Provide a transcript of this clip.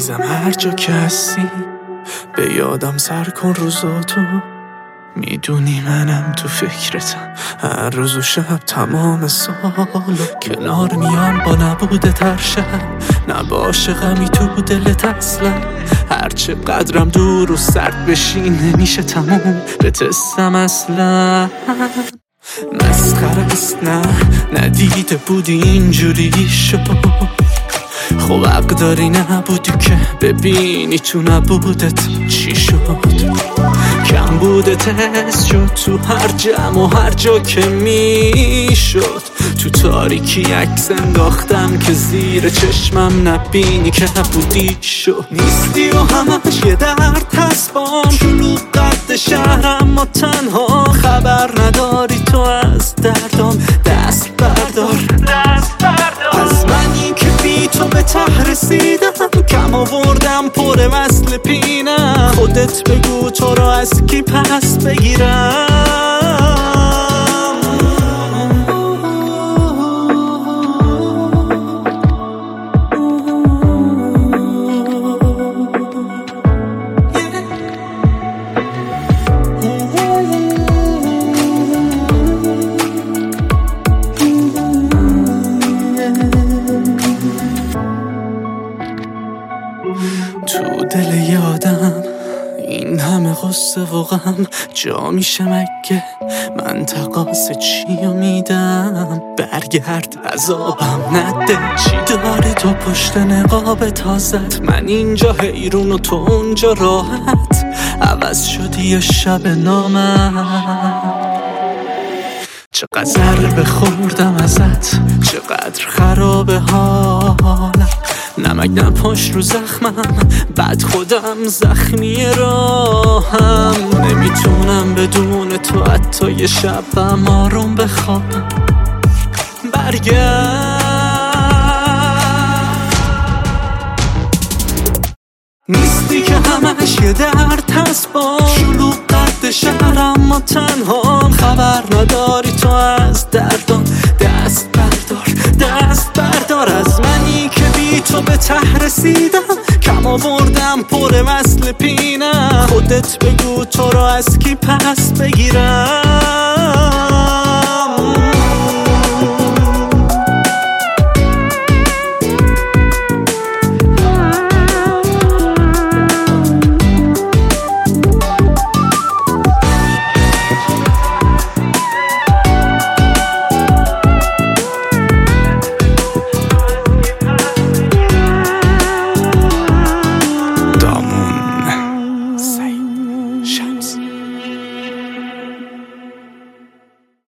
عزیزم هر جا که هستی به یادم سر کن روزاتو. میدونی منم تو فکرتم هر روز و شب تمام سال. کنار میام با نبوده تر شب، نباشه غمی تو دلت اصلا. هرچه قدرم دور و سرد بشی نمیشه تموم بتستم اصلا. مسخره است نه ندیده بودی اینجوری شد. خب حق داری نبودی که ببینی تو نبودت چی شد. کم بودت حس شد تو هر جمع و هر جا که میشد. تو تاریکی عکس انداختم که زیر چشمم نبینی که بودی شد. نیستی و همش یه درد هست بام، شلوغ قد شهرم ما تنها. خبر نداری تو از دردام، دست بردار دست بردار. از منی که بی تو به ته رسیدم، کم آوردم پر وصل پینم. خودت بگو تو را از کی پس بگیرم. تو دل یادم این همه غصه و غم جا میشه مگه من تقاص چیو میدم. برگرد عذابم نده، چی داری تو پشت نقاب تازت؟ من اینجا حیرون و تو اونجا راحت. عوض شدی یه شب نامم. چقدر ضربه خوردم ازت، چقدر خرابه حالم. نمک نپاش رو زخمم، بعد خودم زخمی راهم. نمیتونم بدون تو حتی یه شبم آروم بخوابم. برگرد. نیستی که همش یه درد هست با شلوغ قد شهرم ما تنها. خبر نداری تو از دردم، دست بردار دست بردار. از منی که بی تو به ته رسیدم، کم آوردم پر وصل پینم. خودت بگو تو را از کی پس بگیرم.